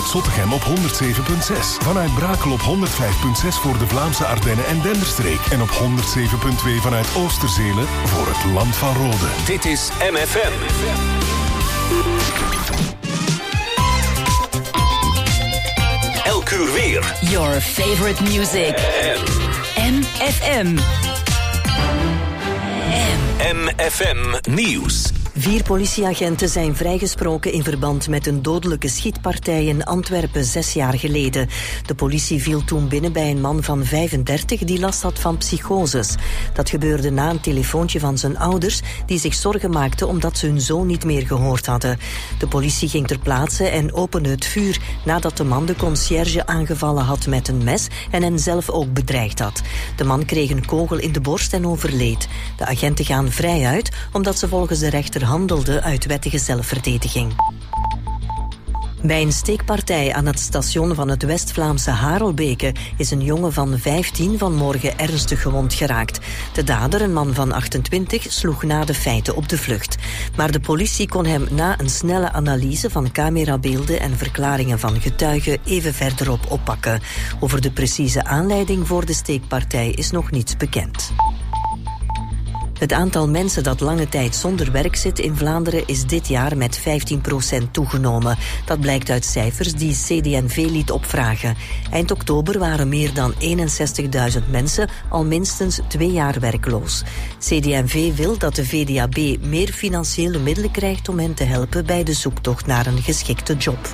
Vanuit Zottegem op 107.6. Vanuit Brakel op 105.6 voor de Vlaamse Ardennen en Denderstreek. En op 107.2 vanuit Oosterzele voor het Land van Rode. Dit is MFM. Elk uur weer. Your favorite music. MFM. MFM Nieuws. 4 politieagenten zijn vrijgesproken in verband met een dodelijke schietpartij in Antwerpen 6 jaar geleden. De politie viel toen binnen bij een man van 35 die last had van psychoses. Dat gebeurde na een telefoontje van zijn ouders die zich zorgen maakten omdat ze hun zoon niet meer gehoord hadden. De politie ging ter plaatse en opende het vuur nadat de man de conciërge aangevallen had met een mes en hen zelf ook bedreigd had. De man kreeg een kogel in de borst en overleed. De agenten gaan vrij uit omdat ze volgens de rechter handelde uit wettige zelfverdediging. Bij een steekpartij aan het station van het West-Vlaamse Harelbeke is een jongen van 15 vanmorgen ernstig gewond geraakt. De dader, een man van 28, sloeg na de feiten op de vlucht. Maar de politie kon hem na een snelle analyse van camerabeelden en verklaringen van getuigen even verderop oppakken. Over de precieze aanleiding voor de steekpartij is nog niets bekend. Het aantal mensen dat lange tijd zonder werk zit in Vlaanderen is dit jaar met 15% toegenomen. Dat blijkt uit cijfers die CD&V liet opvragen. Eind oktober waren meer dan 61.000 mensen al minstens 2 jaar werkloos. CD&V wil dat de VDAB meer financiële middelen krijgt om hen te helpen bij de zoektocht naar een geschikte job.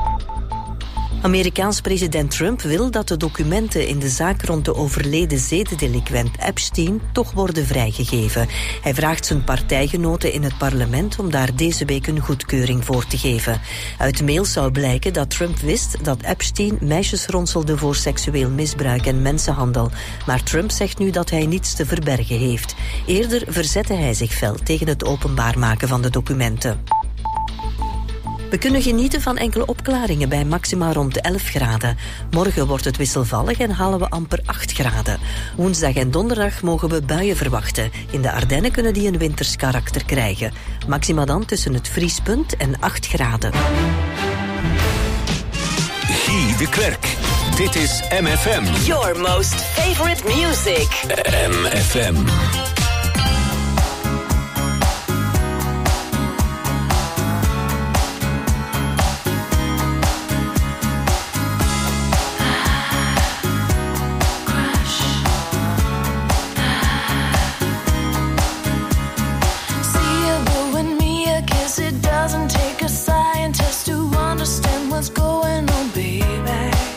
Amerikaans president Trump wil dat de documenten in de zaak rond de overleden zedendelinquent Epstein toch worden vrijgegeven. Hij vraagt zijn partijgenoten in het parlement om daar deze week een goedkeuring voor te geven. Uit mails zou blijken dat Trump wist dat Epstein meisjes ronselde voor seksueel misbruik en mensenhandel. Maar Trump zegt nu dat hij niets te verbergen heeft. Eerder verzette hij zich fel tegen het openbaar maken van de documenten. We kunnen genieten van enkele opklaringen bij maxima rond de 11 graden. Morgen wordt het wisselvallig en halen we amper 8 graden. Woensdag en donderdag mogen we buien verwachten. In de Ardennen kunnen die een winters karakter krijgen. Maxima dan tussen het vriespunt en 8 graden. Guy de Klerk. Dit is MFM. Your most favorite music. MFM.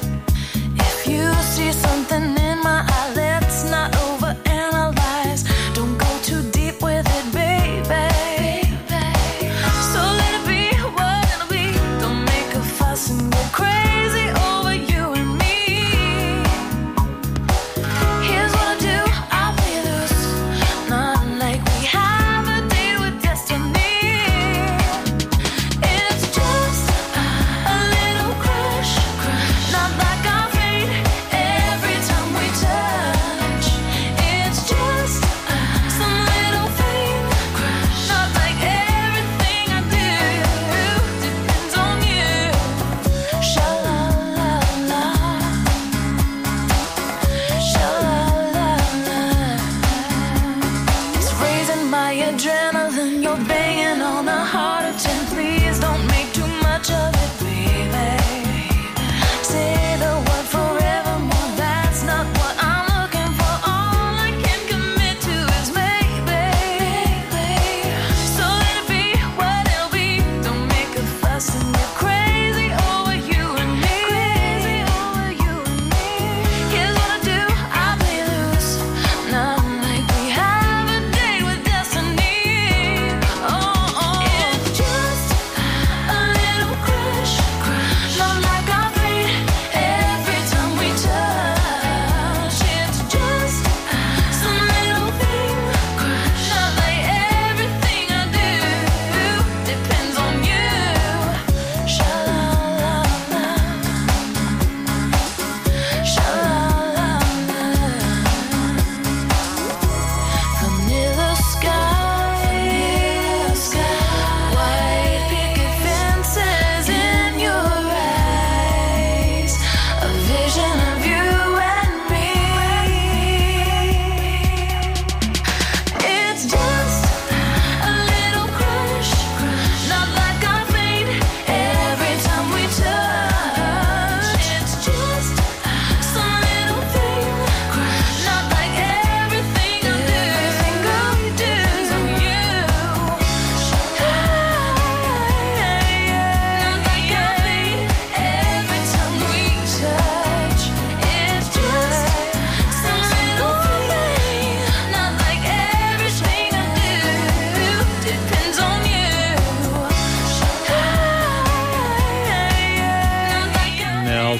Something in my eye, let's not overanalyze.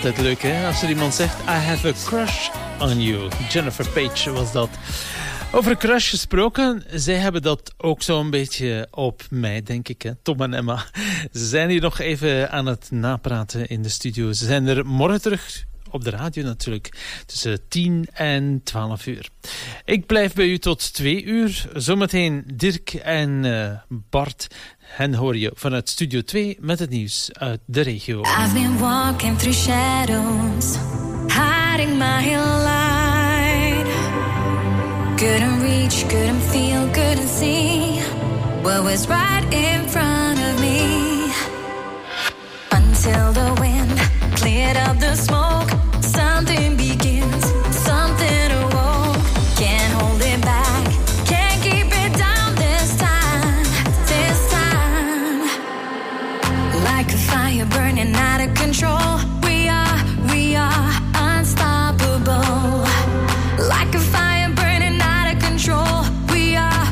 altijd leuk, hè? Als er iemand zegt, I have a crush on you. Jennifer Page was dat. Over crush gesproken, zij hebben dat ook zo'n beetje op mij, denk ik, hè? Tom en Emma. Ze zijn hier nog even aan het napraten in de studio. Ze zijn er morgen terug op de radio natuurlijk, tussen 10 en 12 uur. Ik blijf bij u tot 2 uur. Zometeen Dirk en Bart. Hen hoor je vanuit Studio 2 met het nieuws uit de regio. I've been walking through shadows, hiding my light. Couldn't reach, couldn't feel, couldn't see what was right in front of me. Until the wind cleared up the smoke, something begins, something awoke. Can't hold it back, can't keep it down this time, this time. Like a fire burning out of control, we are unstoppable. Like a fire burning out of control, we are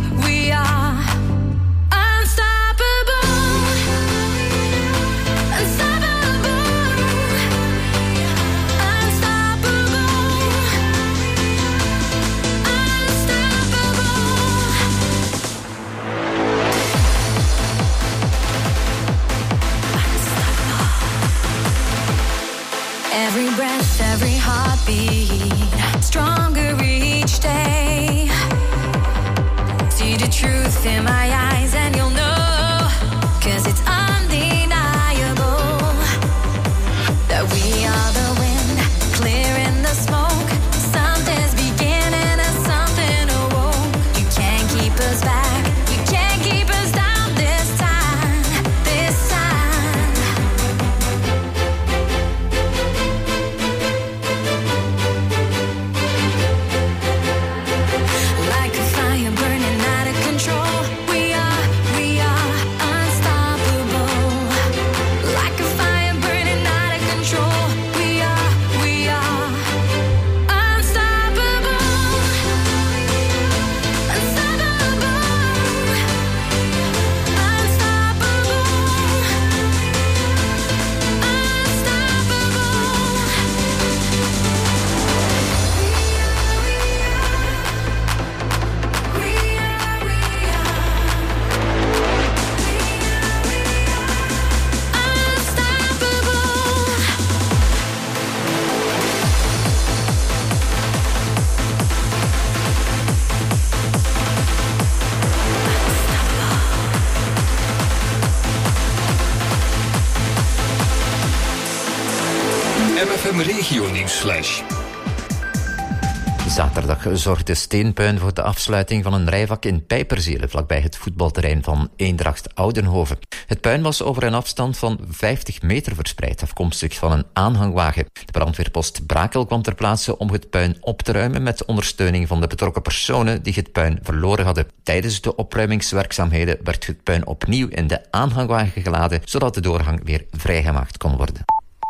unstoppable. Every breath, every heartbeat, stronger each day. See the truth in my eyes and you'll know, 'cause it's undeniable that we are the wind, clearing the smoke. Something's beginning and something awoke. You can't keep us back, you can't keep us down this time, this time. Like a fire burning out of control, we are unstoppable. Like a fire burning out of control, we are unstoppable. Unstoppable. MFM Regio Nieuwsflash. Zaterdag zorgde steenpuin voor de afsluiting van een rijvak in Pijperzele, vlakbij het voetbalterrein van Eendracht Oudenhoven. Het puin was over een afstand van 50 meter verspreid, afkomstig van een aanhangwagen. De brandweerpost Brakel kwam ter plaatse om het puin op te ruimen met ondersteuning van de betrokken personen die het puin verloren hadden. Tijdens de opruimingswerkzaamheden werd het puin opnieuw in de aanhangwagen geladen, zodat de doorgang weer vrijgemaakt kon worden.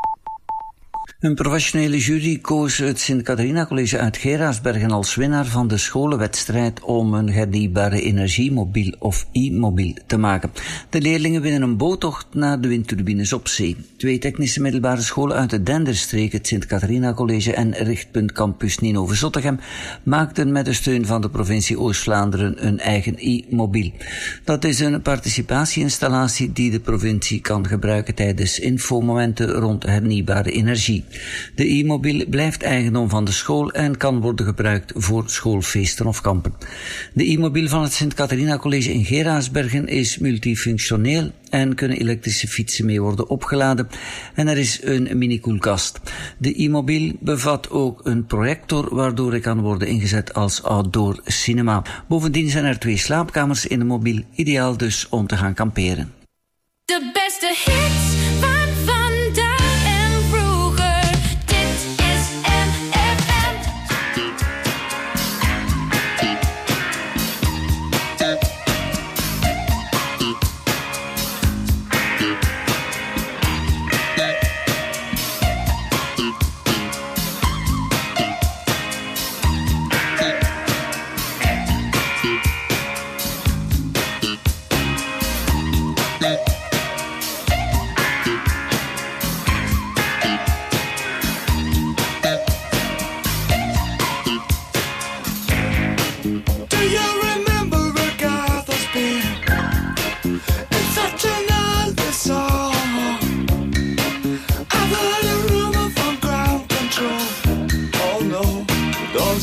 Een professionele jury koos het Sint-Catharina College uit Geraardsbergen als winnaar van de scholenwedstrijd om een hernieuwbare energiemobiel of e-mobiel te maken. De leerlingen winnen een boottocht naar de windturbines op zee. 2 technische middelbare scholen uit de Denderstreek, het Sint-Catharina College en Richtpunt Campus Ninove-Zottegem, maakten met de steun van de provincie Oost-Vlaanderen een eigen e-mobiel. Dat is een participatieinstallatie die de provincie kan gebruiken tijdens infomomenten rond hernieuwbare energie. De e-mobiel blijft eigendom van de school en kan worden gebruikt voor schoolfeesten of kampen. De e-mobiel van het Sint-Catharina College in Geraardsbergen is multifunctioneel en kunnen elektrische fietsen mee worden opgeladen en er is een mini-koelkast. De e-mobiel bevat ook een projector waardoor hij kan worden ingezet als outdoor cinema. Bovendien zijn er 2 slaapkamers in de mobiel, ideaal dus om te gaan kamperen. De beste hits van vandaag en vroeger. Dit is MFM.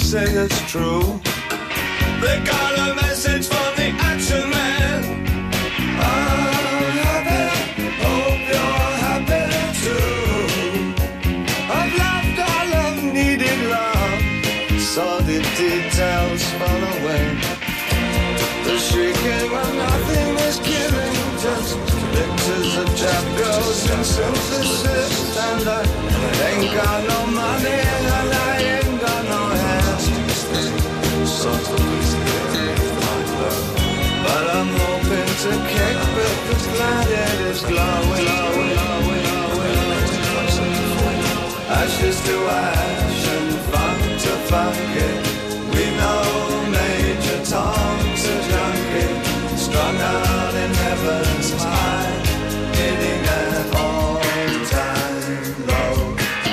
say it's true. They got a message from the action man. I'm happy, hope you're happy too. I've loved all I've needed love, saw the details fall away. The shrieking when nothing is killing, just pictures of trap girls and synthesis. And I ain't got no money and I ain't got no hands. But I'm hoping to kick because planet is glowing. Ashes to ash and funk to funky. We know Major Tom's a junkie, strung out in heaven's high, hitting an all-time low.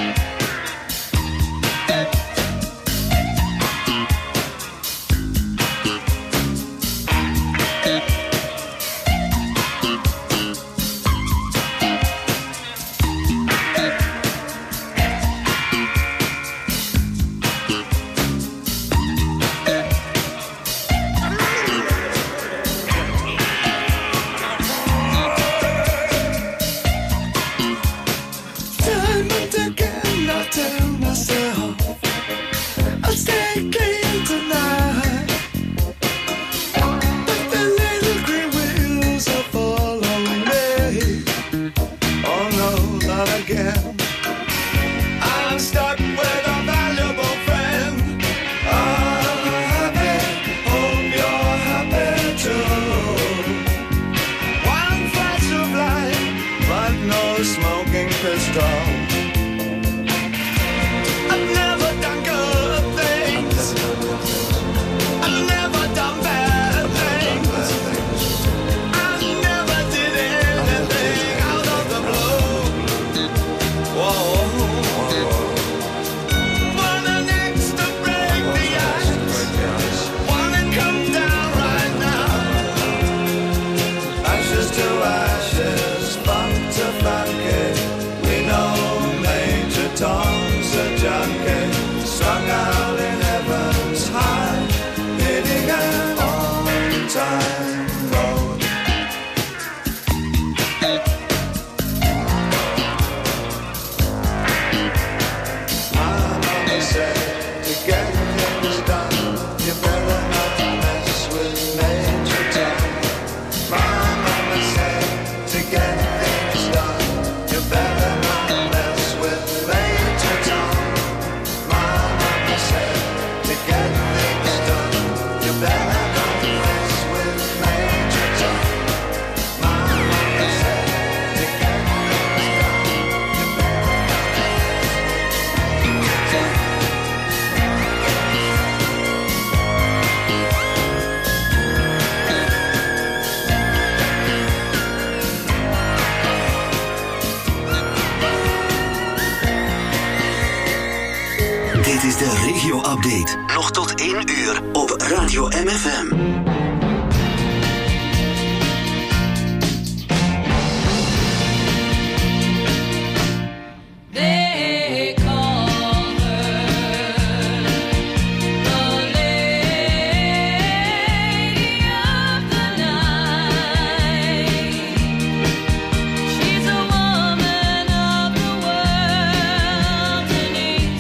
Regio-update. Nog tot 1 uur op Radio MFM.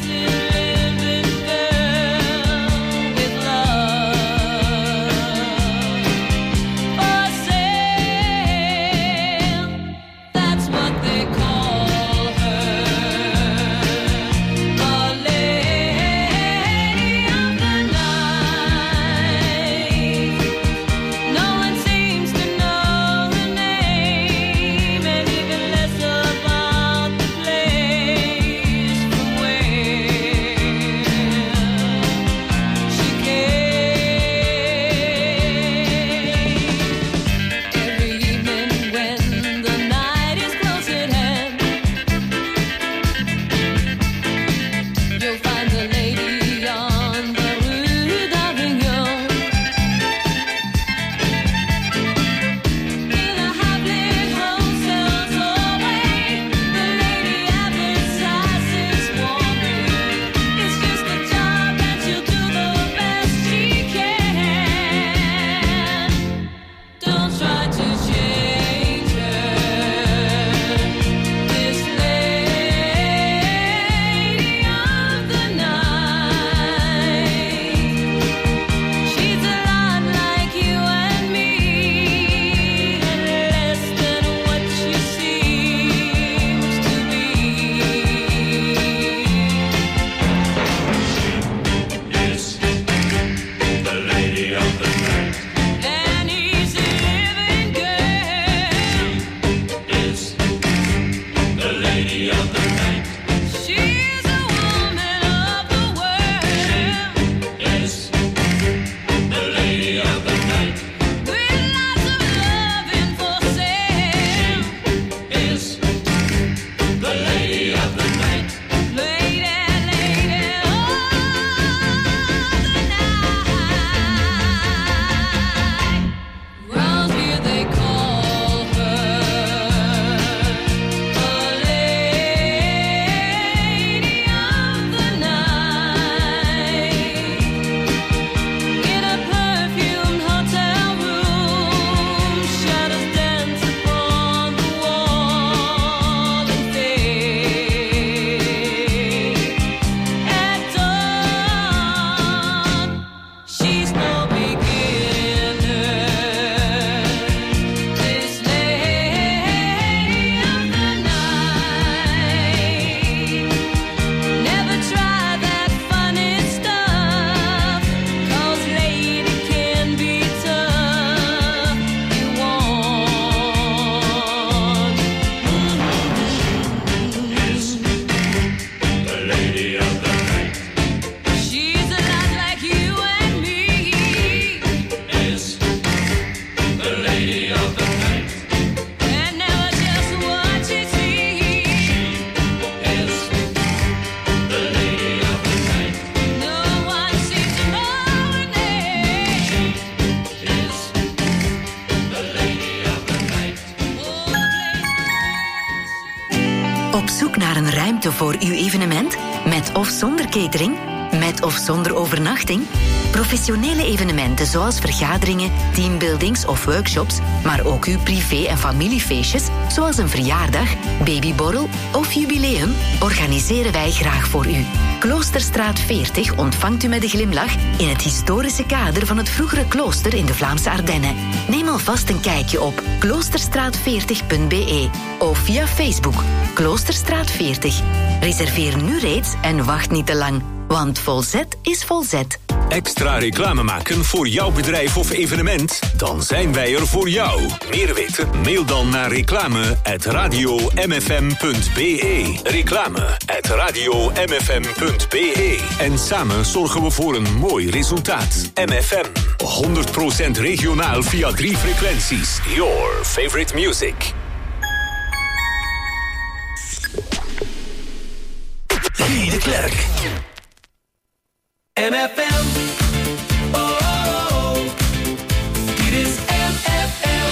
Love Op zoek naar een ruimte voor uw evenement? Met of zonder catering? Met of zonder overnachting? Professionele evenementen zoals vergaderingen, teambuildings of workshops, maar ook uw privé- en familiefeestjes, zoals een verjaardag, babyborrel of jubileum, organiseren wij graag voor u. Kloosterstraat 40 ontvangt u met een glimlach in het historische kader van het vroegere klooster in de Vlaamse Ardennen. Neem alvast een kijkje op kloosterstraat40.be of via Facebook Kloosterstraat 40. Reserveer nu reeds en wacht niet te lang, want Volzet is Volzet. Extra reclame maken voor jouw bedrijf of evenement? Dan zijn wij er voor jou. Meer weten? Mail dan naar reclame@radiomfm.be. Reclame@radiomfm.be. En samen zorgen we voor een mooi resultaat. MFM. 100% regionaal via 3 frequenties. Your favorite music. Guy de Klerk. MFM. Oh, oh, oh. Dit is MFM.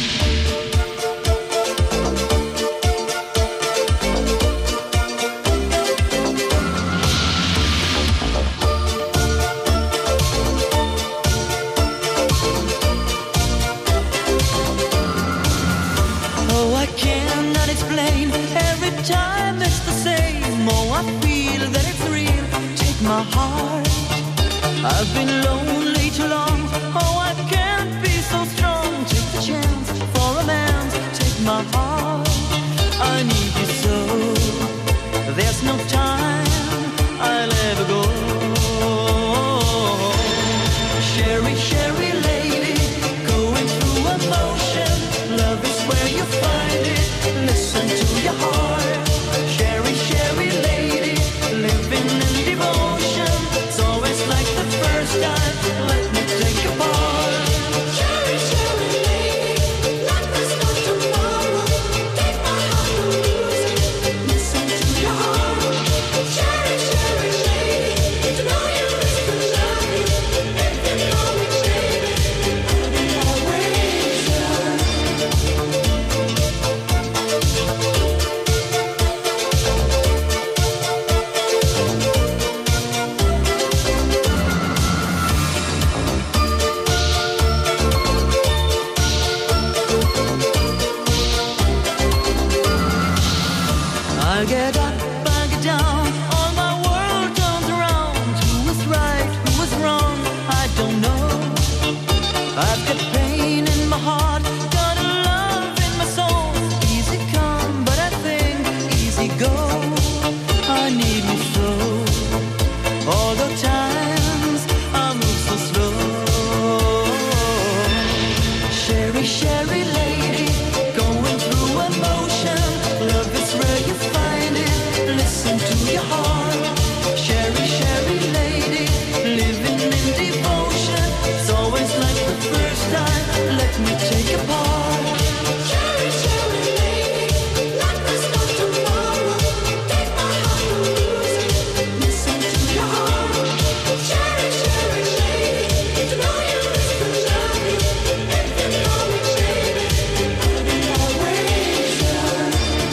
Oh, I cannot explain. Every time it's the same. Oh, I feel that it's real. Take my heart. I've been lonely too long. Oh, I can't be so strong. Take the chance for a man. Take my heart. I need you so. There's no time I'll ever go. Sherry, Sherry lady, going through emotion. Love is where you find it. Listen to your heart. Sherry, Sherry lady, living in devotion. It's always like the first time. Let me take a part. Sherry, Sherry lady, like there's no tomorrow. Take my heart and lose it. Listen to your heart. Sherry, Sherry lady, to know you is to love you. If you know me, baby, I'll be always yours. I get up, I get down, all my world turns around. Who was right, who was wrong, I don't know. I've got pain in my heart, got a love in my soul. Easy come, but I think easy go. I need you so. All the times I move so slow. Sherry, Sherry lady, going through emotion. Love is where you find it. Listen to your heart. Sherry, Sherry lady, living in devotion. It's always like the first time. Let me take a part. Sherry, Sherry lady, like there's no tomorrow. Take my heart and lose it. Listen to your heart. Sherry, Sherry lady, to know you is to love you. If you know me, baby, I'll be always yours.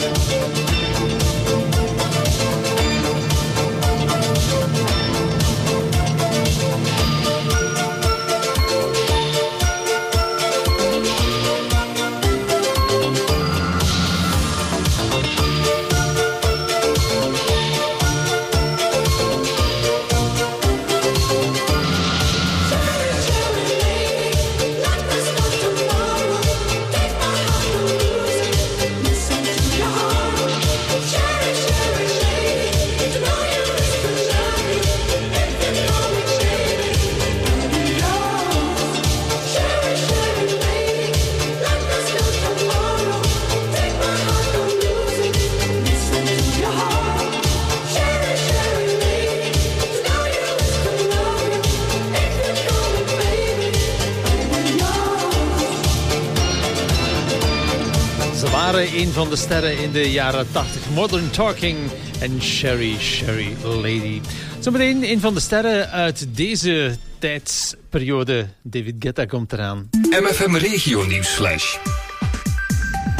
Een van de sterren in de jaren 80. Modern Talking en Sherry, Sherry Lady. Zometeen een van de sterren uit deze tijdsperiode. David Guetta komt eraan. MFM Regio Nieuwsflash.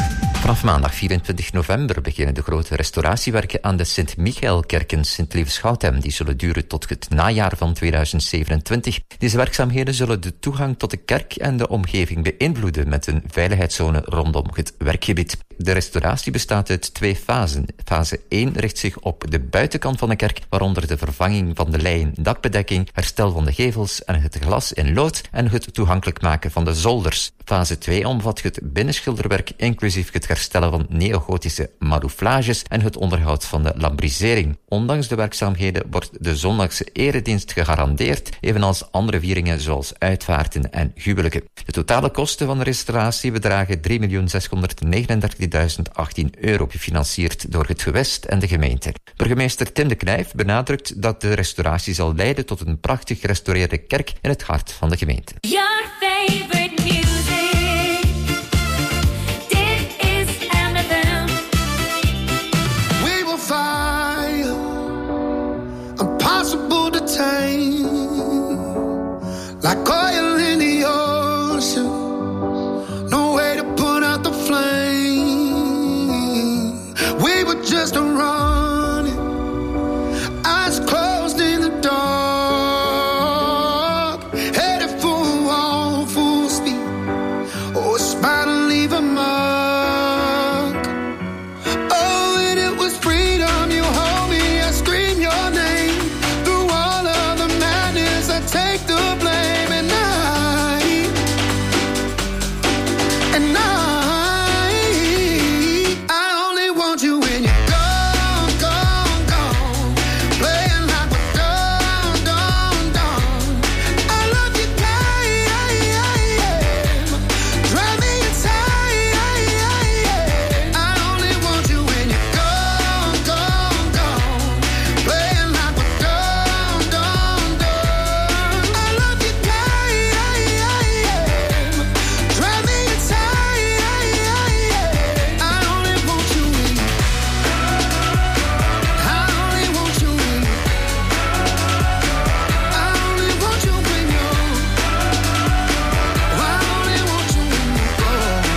Vanaf maandag 24 november beginnen de grote restauratiewerken aan de Sint-Michaelkerk in Sint-Lievenschouten. Die zullen duren tot het najaar van 2027. Deze werkzaamheden zullen de toegang tot de kerk en de omgeving beïnvloeden met een veiligheidszone rondom het werkgebied. De restauratie bestaat uit 2 fasen. Fase 1 richt zich op de buitenkant van de kerk, waaronder de vervanging van de leien dakbedekking, herstel van de gevels en het glas in lood en het toegankelijk maken van de zolders. Fase 2 omvat het binnenschilderwerk, inclusief het herstellen van neogotische marouflages en het onderhoud van de lambrisering. Ondanks de werkzaamheden wordt de zondagse eredienst gegarandeerd, evenals andere vieringen zoals uitvaarten en huwelijken. De totale kosten van de restauratie bedragen €3.639.018, gefinancierd door het gewest en de gemeente. Burgemeester Tim de Knijf benadrukt dat de restauratie zal leiden tot een prachtig gerestaureerde kerk in het hart van de gemeente. Your favorite music. Dit is MFM. We will fire, impossible to tame, like oil in the ocean, no way to put out the flame. We were just running, eyes closed in the dark, headed for a wall full speed. Oh, it's bound to leave a mark. Oh, and it was freedom. You hold me, I scream your name. Through all of the madness, I take the blame. And I only want you when you're gone, gone, gone. Playing like we're done, done, done. I love you, drive me inside. I only want you when you're gone, gone, gone. Playing like we're done, done, done. I love you, drive me inside. I only want you when you. I only want you when you. I only want you when you. I only want you when you go.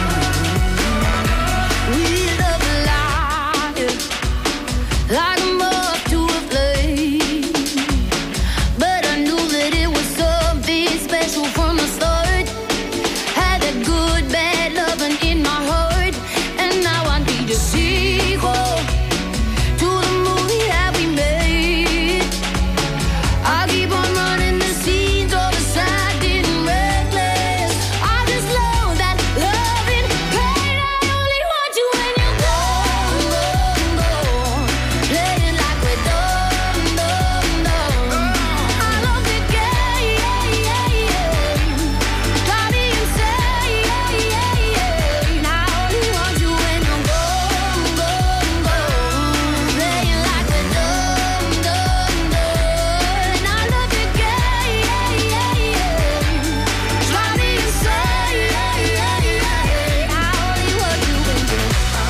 We love life like a moth to a flame, but I knew that it was something special from the start. Had that good, bad loving in my heart, and now I need a sequel to the movie that we made. I keep on running the scenes all the side and reckless. I just love that loving pain. I only want you when you're gone, gone, gone. Playing like we're done, done, done. I love the game, drive me insane. I only want you when you're gone, gone, gone. Playing like we're done, done, done. I love the game, drive me insane. I only want you when you're.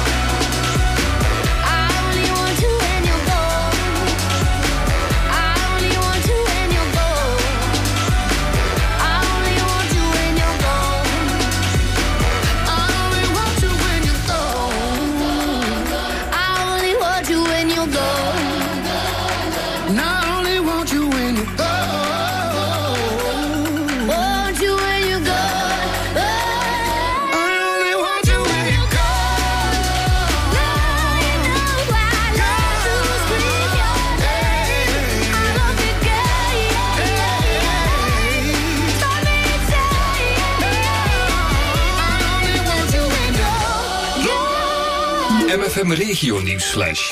I only want you when you're gone. I only want you when you're gone. I only want you when you're gone. I only want you when you're gone. I only want you when you're gone. And I only want you when you're gone. Want you when you're gone. I only want you when you're gone. I know I love to scream your name. I love the game. Drive me insane. I only want you when you're gone. MFM Regio Nieuwsflash.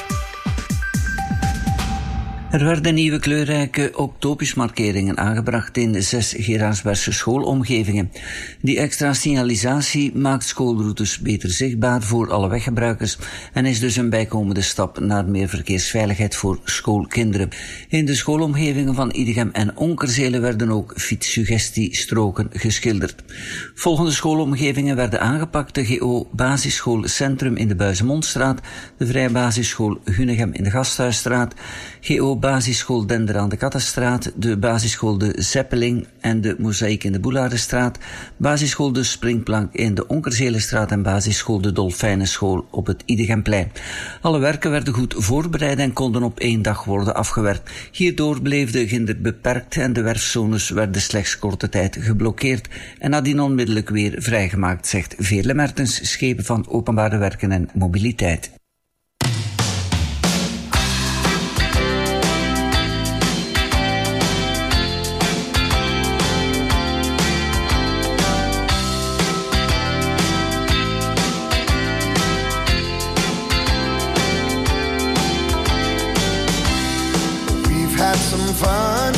Er werden nieuwe kleurrijke octopusmarkeringen aangebracht in 6 Geraardsbergse schoolomgevingen. Die extra signalisatie maakt schoolroutes beter zichtbaar voor alle weggebruikers en is dus een bijkomende stap naar meer verkeersveiligheid voor schoolkinderen. In de schoolomgevingen van Idegem en Onkerzelen werden ook fietssuggestiestroken geschilderd. Volgende schoolomgevingen werden aangepakt: de GO Basisschool Centrum in de Buizemondstraat, de Vrij Basisschool Gunegem in de Gasthuisstraat, GO basisschool Dender aan de Kattenstraat, de basisschool De Zeppeling en de Mozaïek in de Boelaardenstraat, basisschool De Springplank in de Onkerzelenstraat en basisschool De Dolfijnenschool op het Idegemplein. Alle werken werden goed voorbereid en konden op 1 dag worden afgewerkt. Hierdoor bleef de ginder beperkt en de werfzones werden slechts korte tijd geblokkeerd en nadien onmiddellijk weer vrijgemaakt, zegt Veerle Mertens, schepen van Openbare Werken en Mobiliteit. Had some fun.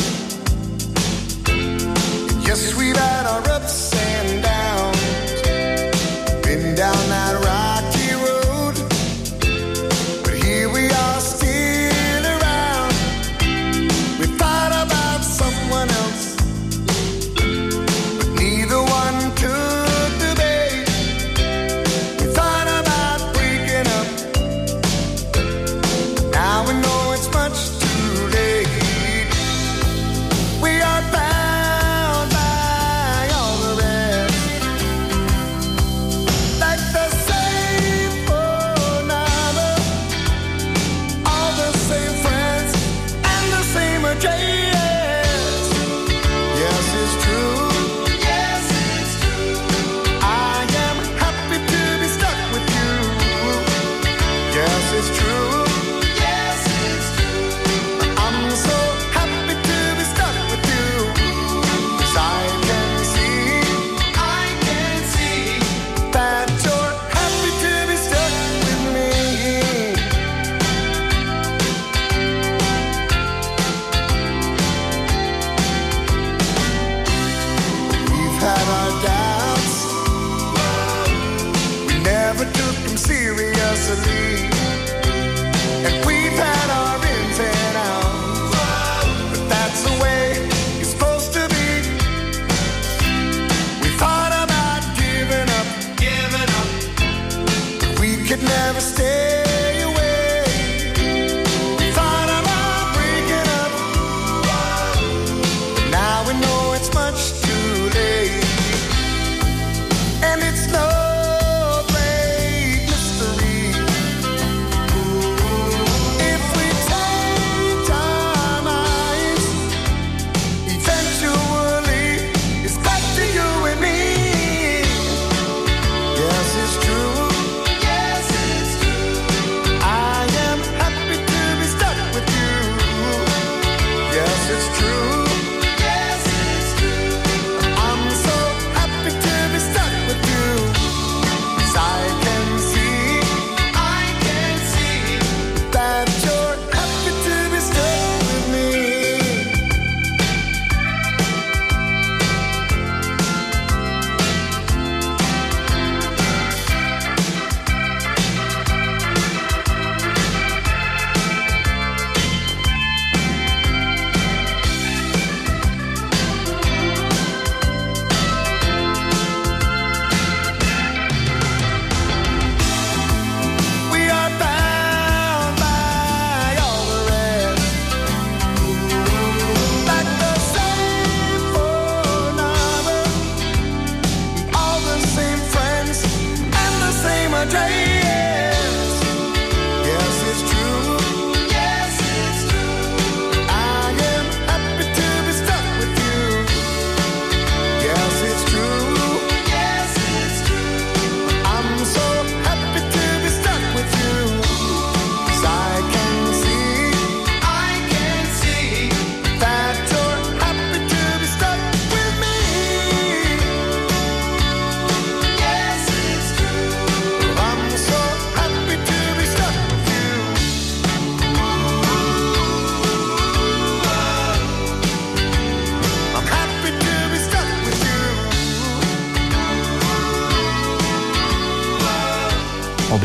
Yes, we've had our ups and downs. Been down that rocky road, but here we are still around. We thought about someone else, but neither one took the bait. We thought about breaking up. Now we know it's much too late. We are bound by all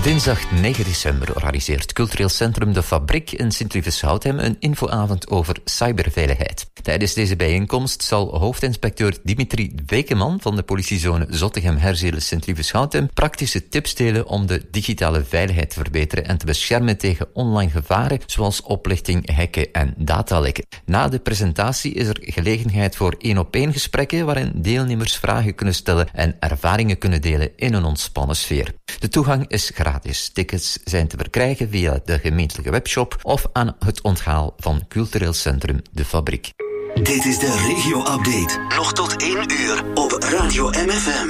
Dinsdag 9 december organiseert cultureel centrum De Fabriek in Sint-Rufus-Houten een infoavond over cyberveiligheid. Tijdens deze bijeenkomst zal hoofdinspecteur Dimitri Wekeman van de politiezone Zottegem-Herzelen Sint-Rufus-Houten praktische tips delen om de digitale veiligheid te verbeteren en te beschermen tegen online gevaren zoals oplichting, hacken en datalekken. Na de presentatie is er gelegenheid voor 1-op-1 gesprekken waarin deelnemers vragen kunnen stellen en ervaringen kunnen delen in een ontspannen sfeer. De toegang is gratis. Tickets zijn te verkrijgen via de gemeentelijke webshop of aan het onthaal van cultureel centrum De Fabriek. Dit is de regio-update. Nog tot 1 uur op Radio MFM.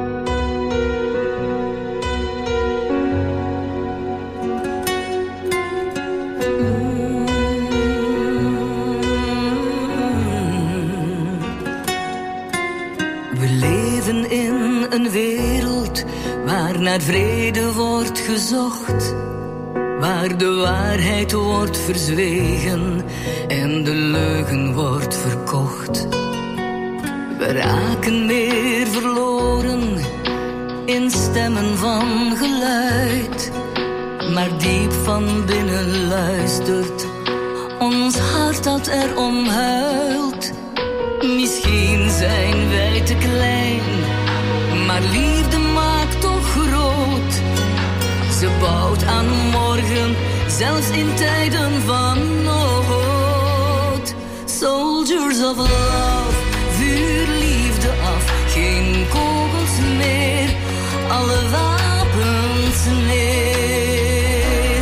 We leven in een wereld waar naar vrede wordt gezocht, waar de waarheid wordt verzwegen en de leugen wordt verkocht. We raken meer verloren in stemmen van geluid, maar diep van binnen luistert ons hart dat erom huilt. Misschien zijn wij te klein, maar liefde maakt toch groot. Ze bouwt aan morgen, zelfs in tijden van nood. Soldiers of love, vuur liefde af. Geen kogels meer, alle wapens neer.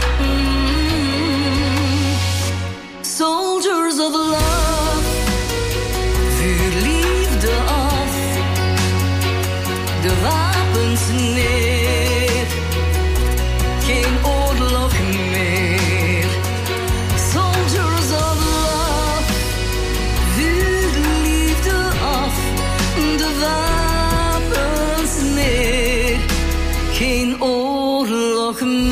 Soldiers of love, vuur liefde af. De wapens neer. Geen oorlog meer. Soldiers of love, vuur liefde af. De wapens neer. Geen oorlog meer.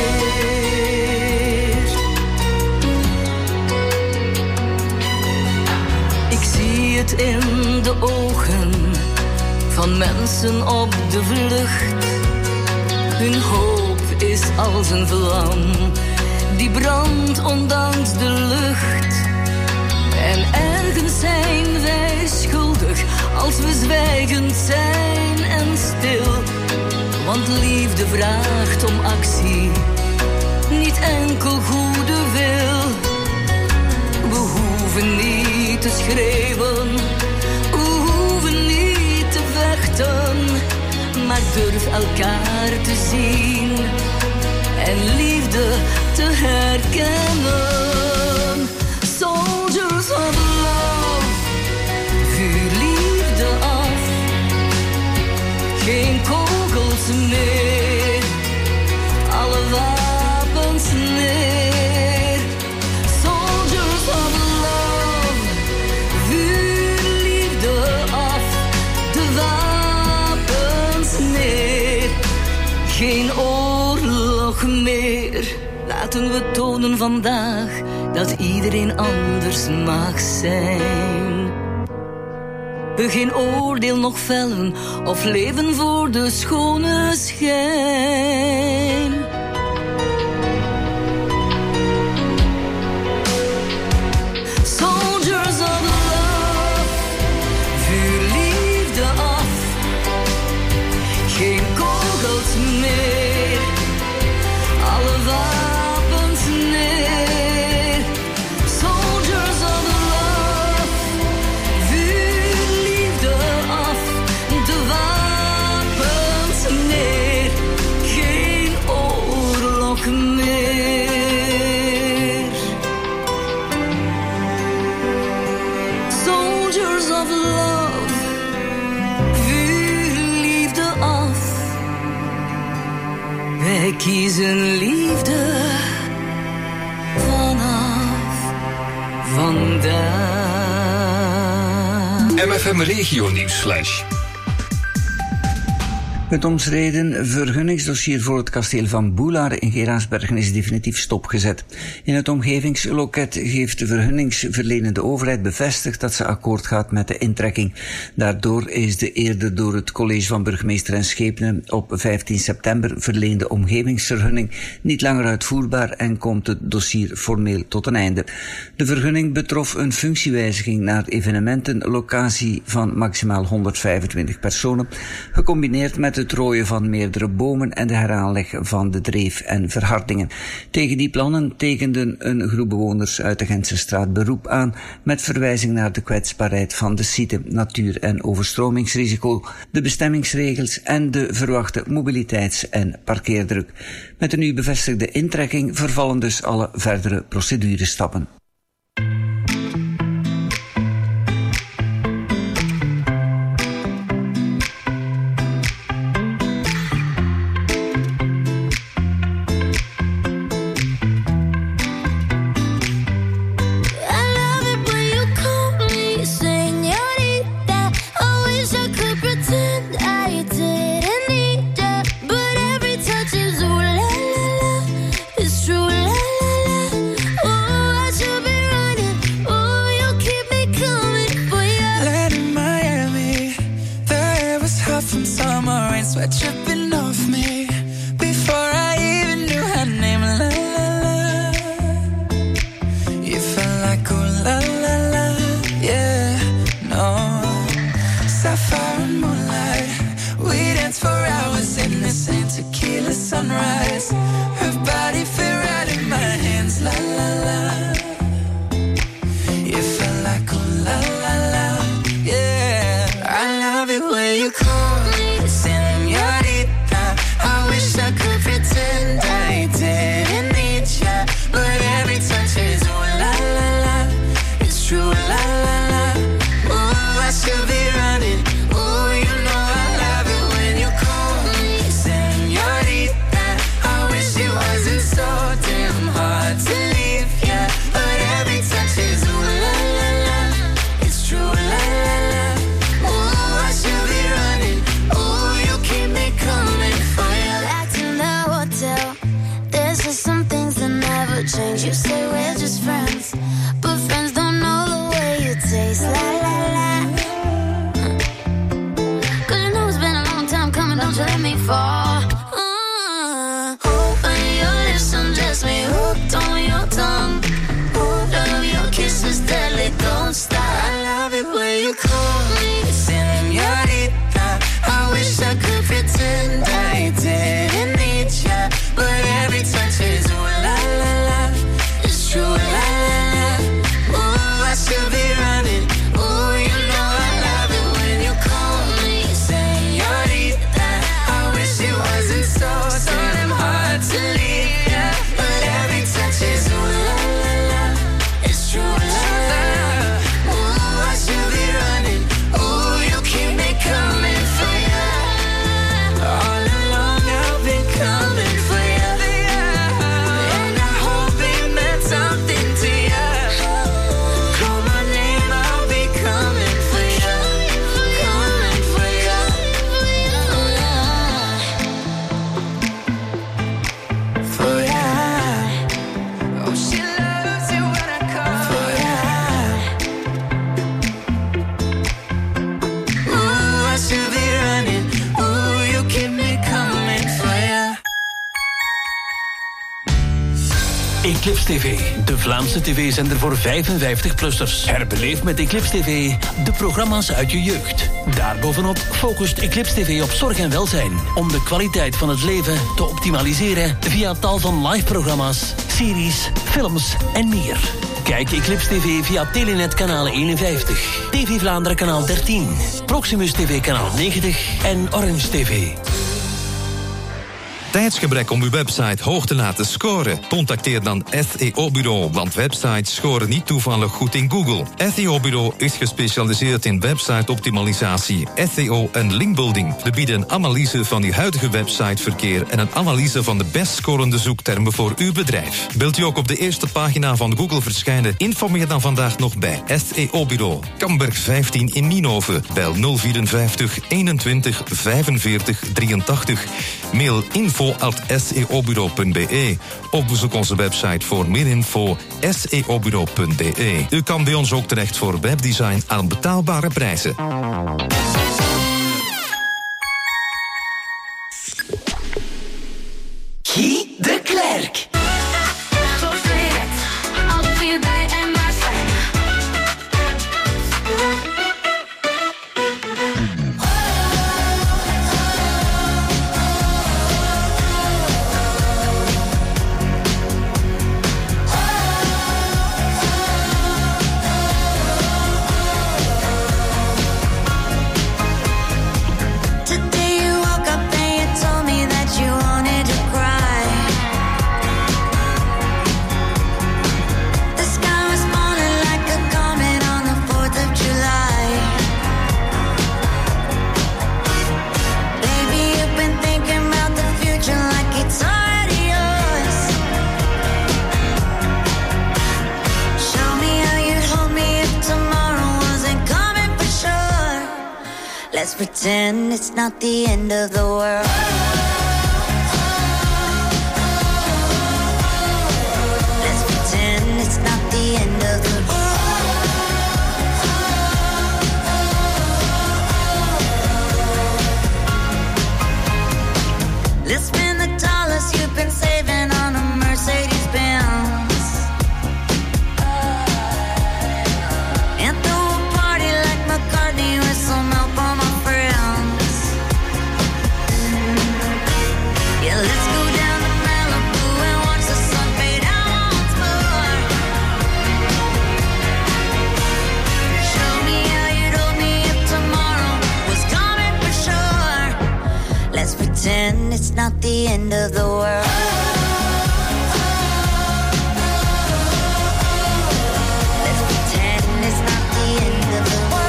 Ik zie het in de ogen van mensen op de vlucht. Hun hoop is als een vlam die brandt ondanks de lucht. En ergens zijn wij schuldig als we zwijgend zijn en stil. Want liefde vraagt om actie, niet enkel goede wil. We hoeven niet te schreeuwen, we hoeven niet te vechten, maar durf elkaar te zien en liefde te herkennen. Soldiers of love, vuur liefde af. Geen kogels meer, alle wapens neer. Soldiers of love, vuur liefde af. De wapens neer, geen oorlog meer. Laten we tonen vandaag dat iedereen anders mag zijn. We geen oordeel nog vellen of leven voor de schone schijn. Soldiers of love, vuur liefde af. Geen kogels meer, alle wapens neer. Soldiers of love, vuur liefde af. De wapens neer, geen oorlog meer. Soldiers of love, vuur liefde af. Wij kiezen liefde vanaf vandaag. MFM Regio Nieuwsflash. Het omstreden vergunningsdossier voor het kasteel van Boelaar in Geraardsbergen is definitief stopgezet. In het omgevingsloket heeft de vergunningsverlenende overheid bevestigd dat ze akkoord gaat met de intrekking. Daardoor is de eerder door het college van burgemeester en schepenen op 15 september verleende omgevingsvergunning niet langer uitvoerbaar en komt het dossier formeel tot een einde. De vergunning betrof een functiewijziging naar evenementenlocatie van maximaal 125 personen, gecombineerd met het rooien van meerdere bomen en de heraanleg van de dreef en verhardingen. Tegen die plannen tekenden een groep bewoners uit de Gentse straat beroep aan met verwijzing naar de kwetsbaarheid van de site, natuur- en overstromingsrisico, de bestemmingsregels en de verwachte mobiliteits- en parkeerdruk. Met de nu bevestigde intrekking vervallen dus alle verdere procedurestappen. Eclipse TV, de Vlaamse tv-zender voor 55-plussers. Herbeleef met Eclipse TV de programma's uit je jeugd. Daarbovenop focust Eclipse TV op zorg en welzijn, om de kwaliteit van het leven te optimaliseren via tal van live-programma's, series, films en meer. Kijk Eclipse TV via Telenet kanaal 51, TV Vlaanderen kanaal 13, Proximus TV kanaal 90 en Orange TV. Tijdsgebrek om uw website hoog te laten scoren? Contacteer dan SEO-bureau, want websites scoren niet toevallig goed in Google. SEO-bureau is gespecialiseerd in website-optimalisatie, SEO en linkbuilding. We bieden een analyse van uw huidige websiteverkeer en een analyse van de best scorende zoektermen voor uw bedrijf. Wilt u ook op de eerste pagina van Google verschijnen? Informeer dan vandaag nog bij SEO-bureau. Kamberg 15 in Nienhoven. Bel 054 21 45 83. Mail info@seobureau.be of bezoek onze website voor meer info seobureau.be. U kan bij ons ook terecht voor webdesign aan betaalbare prijzen. Guy de Klerk. Let's pretend it's not the end of the world. Let's pretend it's not the end of the world. Let's spend the dollars you've been saving on a Mercedes-Benz. And throw a party like McCartney with some help on my friends. Yeah, let's go down to Malibu and watch the sun fade out once more. Show me how you'd hold me if tomorrow was coming for sure. Let's pretend it's not the end of the world. Let's pretend it's not the end of the world.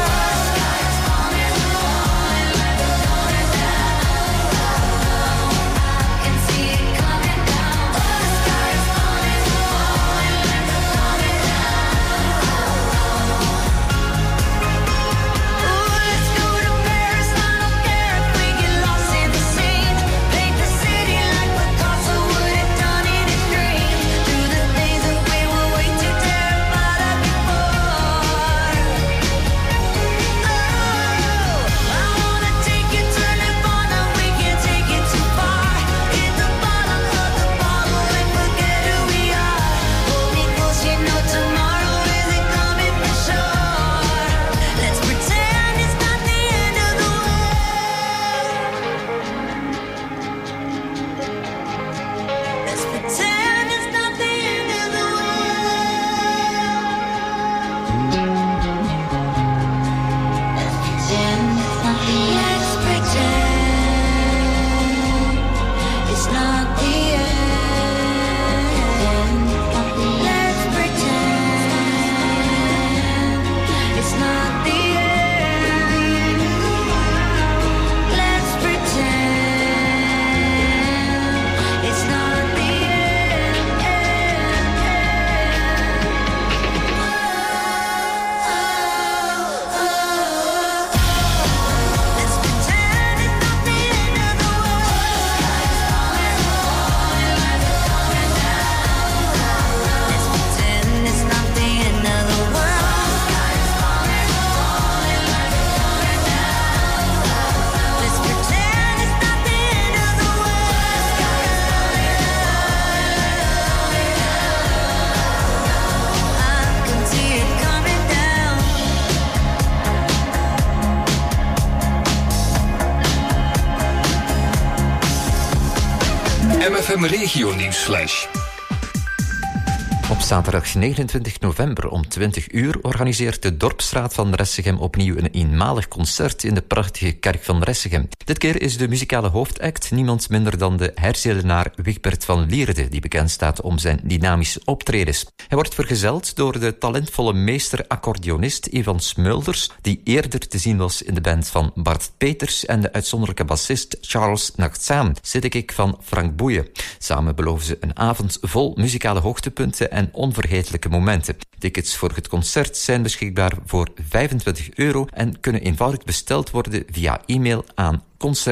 MFM Regio Nieuwsflash. Op zaterdag 29 november om 20 uur organiseert de Dorpsraad van Ressegem opnieuw een eenmalig concert in de prachtige kerk van Ressegem. Dit keer is de muzikale hoofdact niemand minder dan de Herzelenaar Wigbert van Lierde, die bekend staat om zijn dynamische optredens. Hij wordt vergezeld door de talentvolle meester-accordeonist Ivan Smulders, die eerder te zien was in de band van Bart Peters, en de uitzonderlijke bassist Charles Nachtsam, sidekick van Frank Boeien. Samen beloven ze een avond vol muzikale hoogtepunten en onvergetelijke momenten. Tickets voor het concert zijn beschikbaar voor €25 en kunnen eenvoudig besteld worden via e-mail aan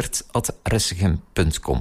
concert@ressegem.com.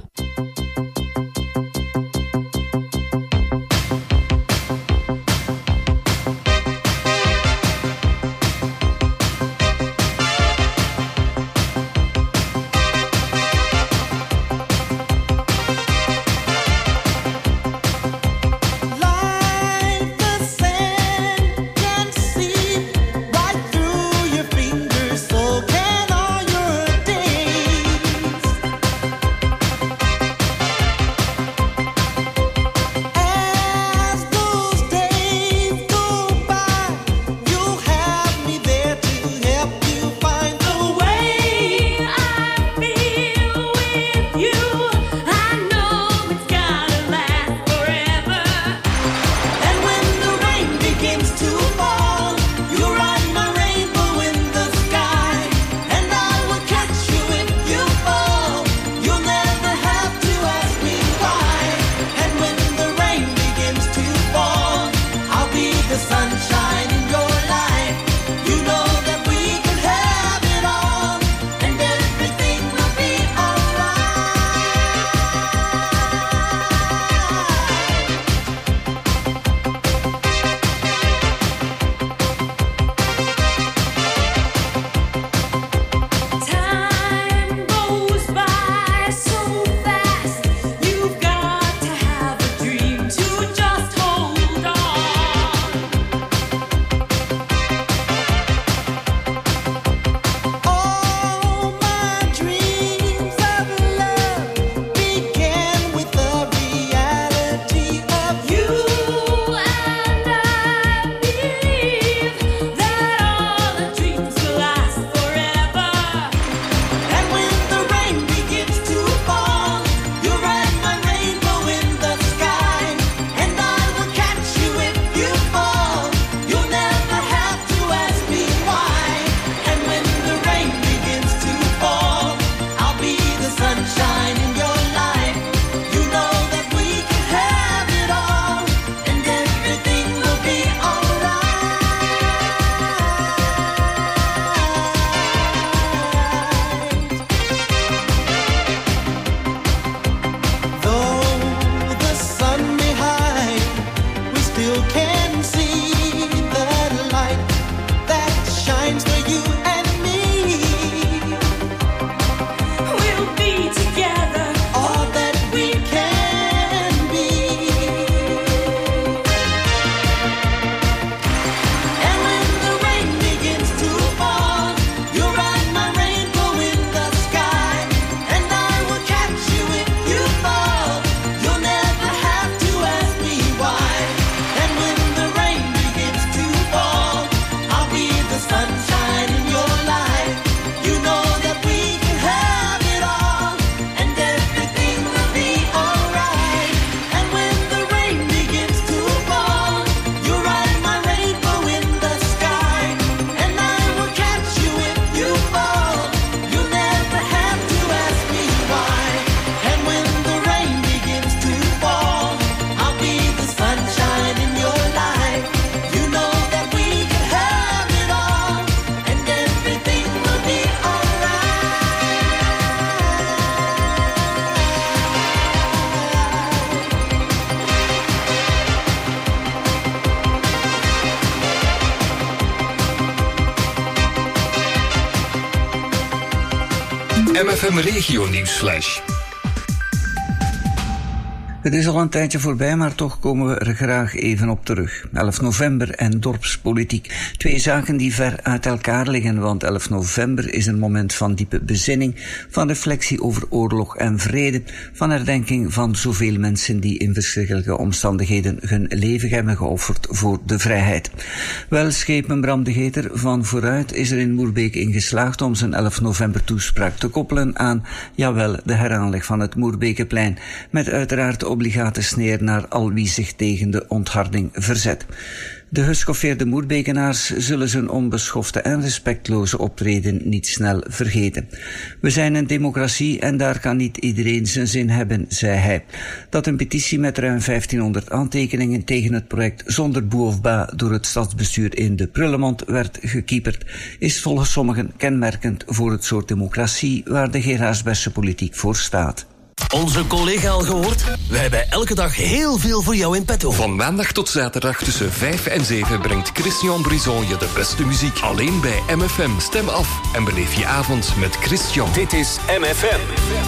MFM Regio Nieuwsflash. Het is al een tijdje voorbij, maar toch komen we er graag even op terug. 11 november en dorpspolitiek. Twee zaken die ver uit elkaar liggen, want 11 november is een moment van diepe bezinning, van reflectie over oorlog en vrede, van herdenking van zoveel mensen die in verschrikkelijke omstandigheden hun leven hebben geofferd voor de vrijheid. Wel, schepen Bram de Geter van Vooruit is er in Moerbeek in geslaagd om zijn 11 november toespraak te koppelen aan, jawel, de heraanleg van het Moerbekeplein, met uiteraard obligate sneer naar al wie zich tegen de ontharding verzet. De geschoffeerde Moerbekenaars zullen zijn onbeschofte en respectloze optreden niet snel vergeten. We zijn een democratie en daar kan niet iedereen zijn zin hebben, zei hij. Dat een petitie met ruim 1500 aantekeningen tegen het project zonder boe of ba door het stadsbestuur in de Prullenmond werd gekieperd, is volgens sommigen kenmerkend voor het soort democratie waar de Geraardsbergse politiek voor staat. Onze collega al gehoord? Wij hebben elke dag heel veel voor jou in petto. Van maandag tot zaterdag tussen 5 en 7 brengt Christian Brison je de beste muziek. Alleen bij MFM. Stem af en beleef je avond met Christian. Dit is MFM.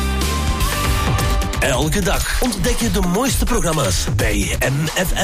Elke dag ontdek je de mooiste programma's bij MFM.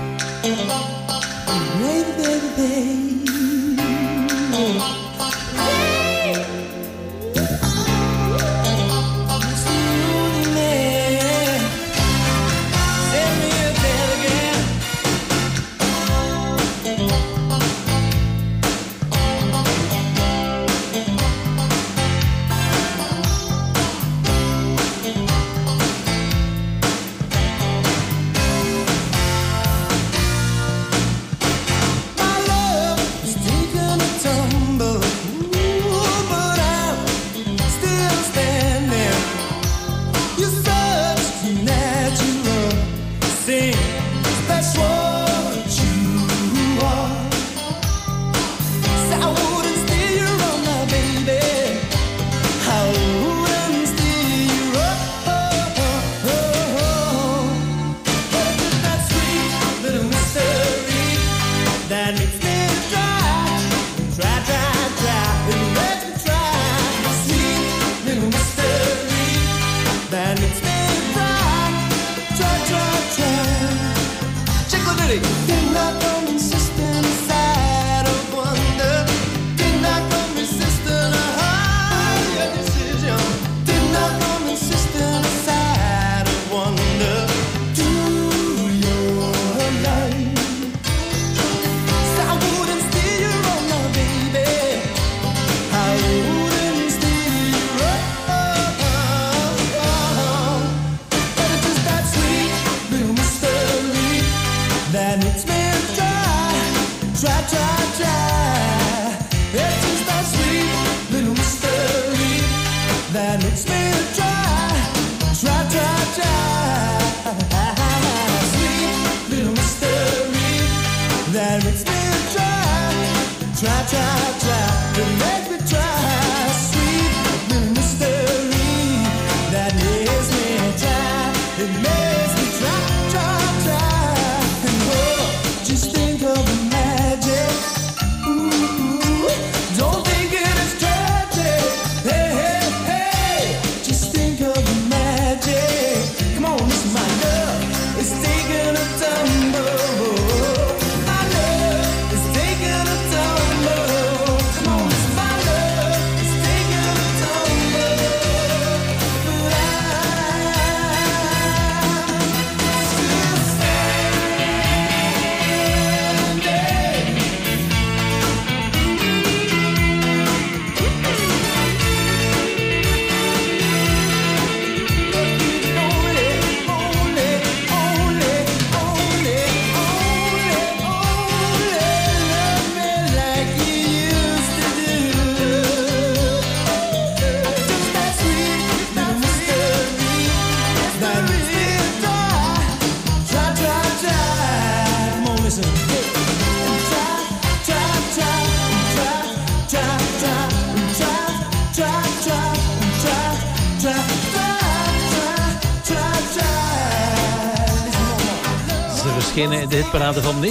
verschenen in de hitparade van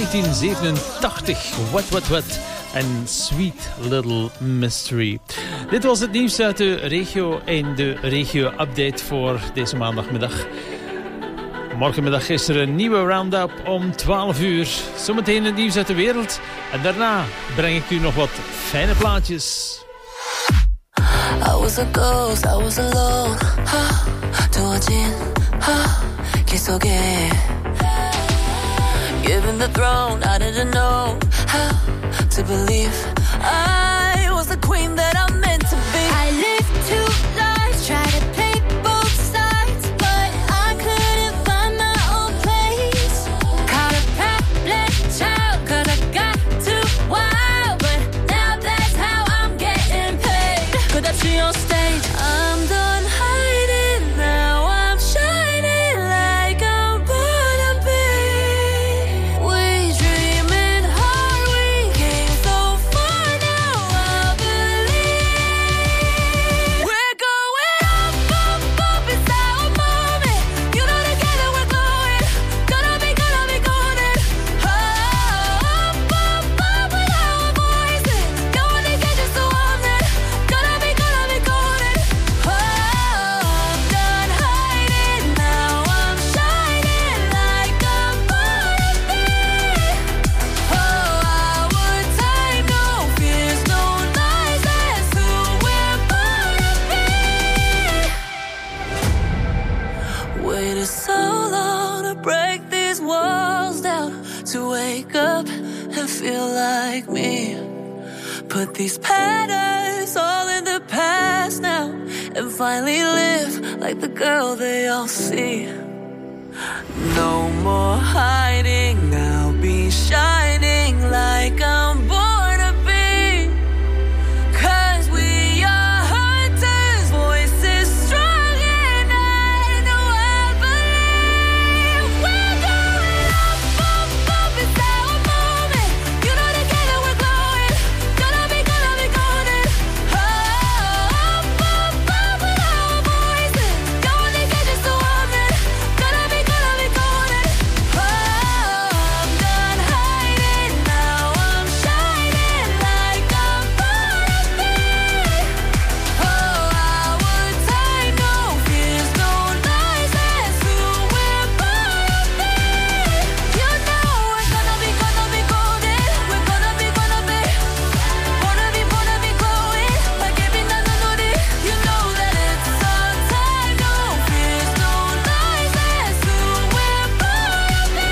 1987. What en Sweet Little Mystery. Dit was het nieuws uit de regio en de regio-update voor deze maandagmiddag. Morgenmiddag is er een nieuwe round-up om 12 uur. Zometeen het nieuws uit de wereld. En daarna breng ik u nog wat fijne plaatjes. I was a ghost, I was alone. 두어진 길 속에 given the throne, I didn't know how to believe I was the queen that I'm meant to be. I lived two lives, tried to play both sides, but I couldn't find my own place. Caught a problem child, 'cause I got too wild, but now that's how I'm getting paid. Could I see on stage? I'm done hiding now, I'm shining like I'm born to be. We dreaming hard, we came so far, now I believe we're going up, up, up, it's our moment. You know together we're glowing, gonna be golden. Oh, up, up, up with our voices, no one can get us so on that. Gonna be golden. Oh, I'm done hiding now, I'm shining like I'm born to be. Oh, our time, no fears, no lies, that's who we're born to be. Waited so long to break these walls down, to wake up and feel like me. Put these patterns all in the past now, and finally live like the girl they all see. No more hiding, I'll be shining like I'm born to be. 'Cause we are hunters, voices strong, and I know I believe we're going up, up, up, it's our moment. You know together we're glowing, gonna be golden. Oh, up, up, up with our voices, no one can get us so on that. Gonna be golden. Oh, I'm done hiding now, I'm shining like I'm born to be. Oh, our time, no fears, no lies, that's who we're born to be. You know we're gonna be golden. We're gonna be born to be glowing like every night I know it. You know that it's our time, no fears, no lies, that's who we're born to be.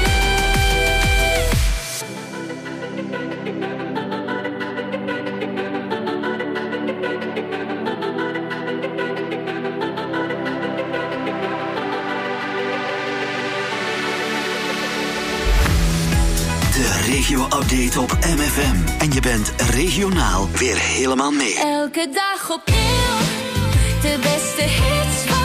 De regio-update op MFM. En je bent regionaal weer helemaal mee. Elke dag opnieuw, de beste hits van